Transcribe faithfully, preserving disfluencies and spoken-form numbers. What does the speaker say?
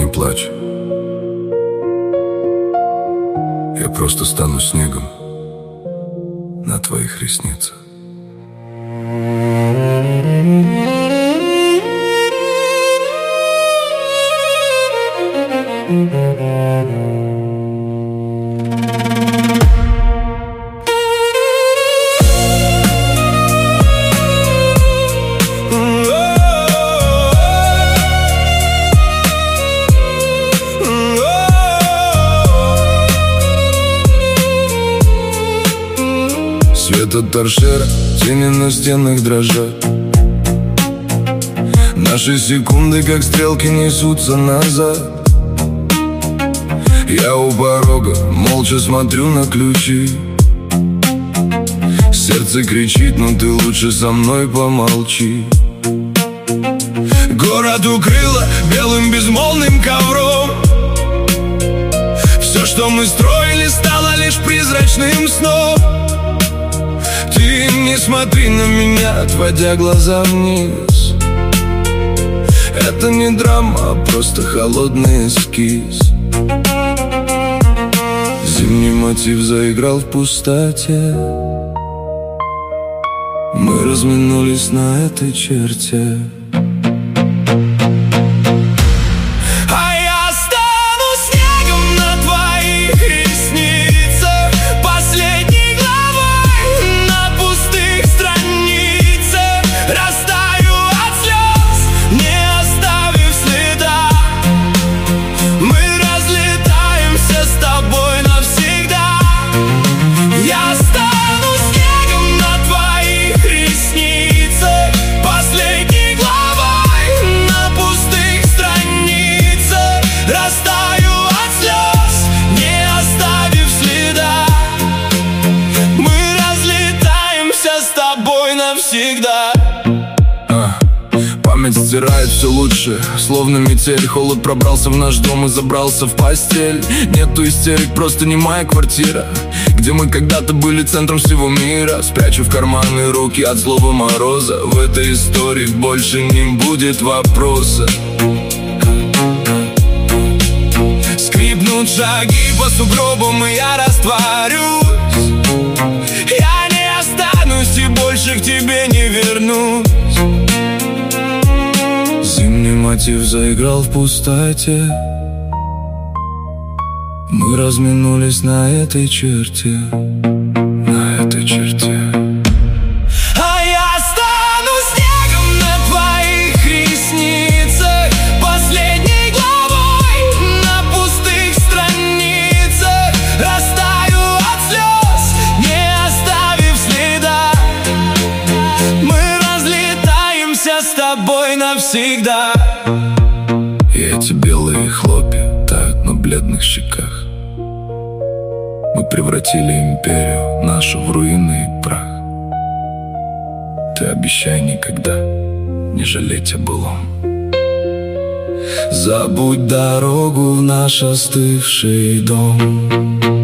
плачь. Я просто стану снегом на твоих ресницах. Свет от торшера, тени на стенах дрожат. Наши секунды, как стрелки, несутся назад. Я у порога, молча смотрю на ключи. Сердце кричит, но ты лучше со мной помолчи. Город укрыло белым безмолвным ковром. Все, что мы строили, стало лишь призрачным сном. Ты не смотри на меня, отводя глаза вниз. Это не драма, а просто холодный эскиз. Зимний мотив заиграл в пустоте. Мы разминулись на этой черте. Навсегда. а, Память стирает все лучшее, словно метель. Холод пробрался в наш дом и забрался в постель. Нету истерик, просто не моя квартира, где мы когда-то были центром всего мира. Спрячу в карманы руки от злого мороза. В этой истории больше не будет вопроса. Скрипнут шаги по сугробам, и я растворюсь. Я не останусь и больше к тебе не вернусь. Зимний мотив заиграл в пустоте. Мы разминулись на этой черте. На этой черте. С тобой навсегда. И эти белые хлопья тают на бледных щеках. Мы превратили империю нашу в руины и прах. Ты обещай никогда не жалеть о былом. Забудь дорогу в наш остывший дом.